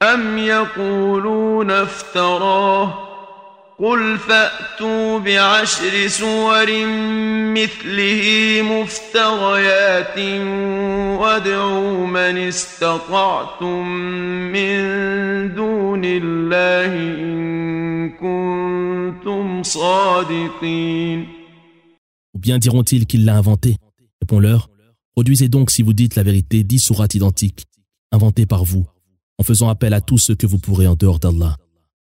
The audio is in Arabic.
أم يقولون افتراه قل فأتوا بعشر سور مثله مفتريات وادعوا من استطعتم من دون الله إن كنتم صادقين. Ou bien diront-ils qu'il l'a inventé? Réponds-leur, produisez donc si vous dites la vérité 10 sourates identiques, inventées par vous, en faisant appel à tous ceux que vous pourrez en dehors d'Allah.